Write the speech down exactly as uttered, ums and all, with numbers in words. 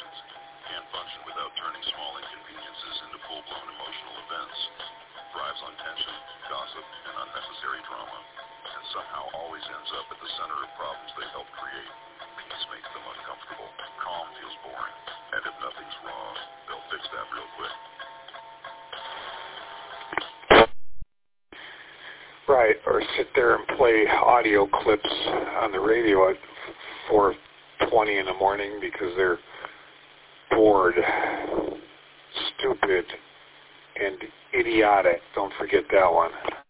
situations, can't function without turning small inconveniences into full-blown emotional events, thrives on tension, gossip, and unnecessary drama, and somehow always ends up at the center of problems they help create. Peace makes them uncomfortable. Calm feels boring. And if nothing's wrong, they'll fix that real quick. Right, or sit there and play audio clips on the radio at four twenty in the morning because they're bored, stupid, and idiotic. Don't forget that one.